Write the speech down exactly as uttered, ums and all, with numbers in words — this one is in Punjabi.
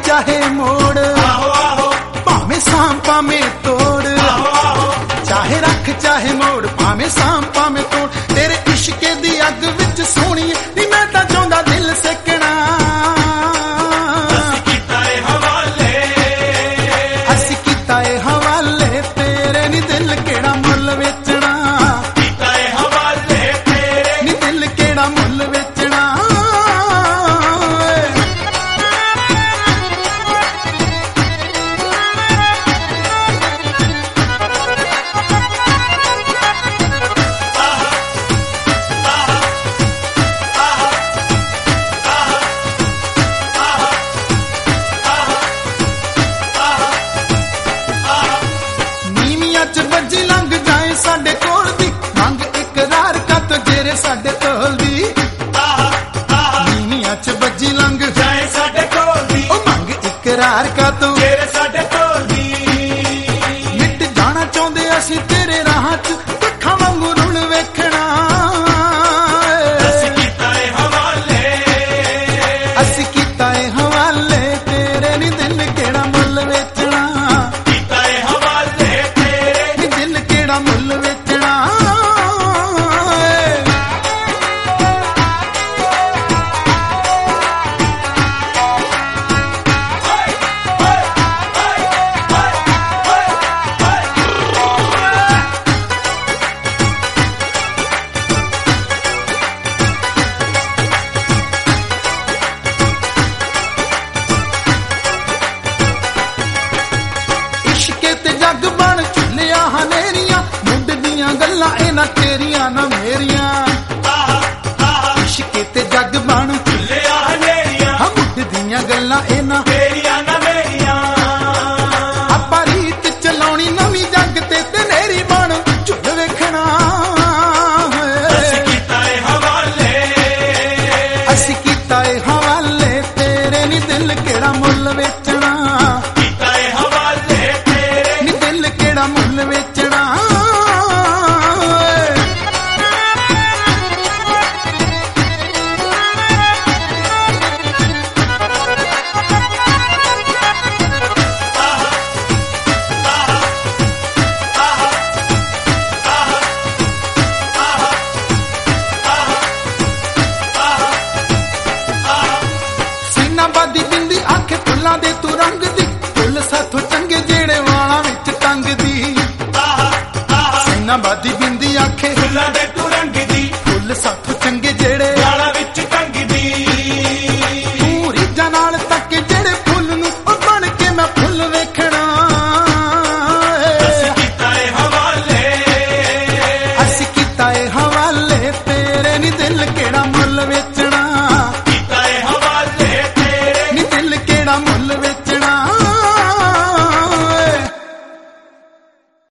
ਚਾਹੇ ਮੋੜ, ਭਾਵੇਂ ਸਾਂਭ ਭਾਵੇਂ ਤੋੜ, ਚਾਹੇ ਰੱਖ ਚਾਹੇ ਮੋੜ, ਭਾਵੇਂ ਸਾਂਭ ਭਾਵੇਂ ਤੋੜ। ਤੇਰੇ ਇਸ਼ਕੇ ਦੀ ਅੱਗ ਵਿੱਚ ਸੋਹਣੀ ਨੀ ਮੈਂ ਤਾਂ ਚਾਹੁੰਦਾ ਦਿਲ ਸੇਕਣਾ। ਅਸੀਂ ਕੀਤਾ ਏ ਹਵਾਲੇ, ਅਸੀਂ ਕੀਤਾ ਏ ਹਵਾਲੇ ਤੇਰੇ ਨੀ ਦਿਲ ਕਿਹੜਾ ਮੁੱਲ ਵੇਚਣਾ। ਕੀਤਾ ਏ ਹਵਾਲੇ ਤੇਰੇ ਨੀ ਦਿਲ ਕਿਹੜਾ ਮੁੱਲ ਵੇਚਣਾ। ਚ ਬੱਜੀ ਲੰਘ ਜਾਏ ਸਾਡੇ ਕੋਲ ਦੀ, ਮੰਗ ਇਕਰਾਰ ਕੱਤ ਜੇਰੇ ਸਾਡੇ ਢੋਲ ਦੀ। ਨੀਵੀਆਂ ਚ ਬੱਜੀ ਲੰਘ ਜਾਏ ਸਾਡੇ ਕੋਲ ਦੀ, ਉਹ ਮੰਗ ਇਕਰਾਰ ਕੱਤ ਤੇਰੇ ਸਾਡੇ ਢੋਲ ਦੀ। ਮਿਟ ਜਾਣਾ ਚਾਹੁੰਦੇ ਅਸੀਂ ਤੇਰੇ ਰਾਹਾਂ ਚ, ਅੱਖਾਂ ਵਾਂਗੂ ਰੁਣ ਵੇਖਣਾ। ਅਸੀਂ ਕੀਤਾ ਏ ਹਵਾਲੇ, ਅਸੀਂ ਕੀਤਾ ਏ ਹਵਾਲੇ ਤੇਰੇ ਨੀ ਦਿਲ ਕਿਹੜਾ ਮੁੱਲ ਵੇਚਣਾ। ਕੀਤਾ ਏ ਹਵਾਲੇ ਤੇਰੇ ਨੀ ਦਿਲ ਕਿਹੜਾ ਮੁੱਲ ਵੇਚਣਾ। ਇਸ਼ਕੇ ਤੇ ਜੱਗ ਬਣ ਝੁੱਲਿਆ ਹਨੇਰੀਆਂ, ਮੁੰਡ ਦੀਆਂ ਗੱਲਾਂ ਇਹਨਾਂ ਤੇਰੀਆਂ ਨਾ ਮੇਰੀਆਂ। ਇਸ਼ਕੇ ਤੇ ਜੱਗ ਬਣ ਲਿਆ ਹਨੇਰੀਆਂ, ਹਾਂ ਮੁੰਡ ਦੀਆਂ ਗੱਲਾਂ ਇਹਨਾਂ ਤੇਰੀਆਂ ਨਾ ਮੇਰੀਆਂ। ਆਪਾਂ ਰੀਤ ਚਲਾਉਣੀ ਨਵੀਂ ਜੱਗ ਤੇ ਤੇ ਨੇਰੀ ਬਣ ਝੁੱਲ ਵੇਖਣਾ। ਅਸੀਂ ਕੀਤਾ ਏ ਹਵਾਲੇ, ਅਸੀਂ ਕੀਤਾ ਏ ਹਵਾਲੇ ਤੇਰੇ ਨੀ ਦਿਲ ਕਿਹੜਾ ਮੁੱਲ ਵੇਚਣਾ।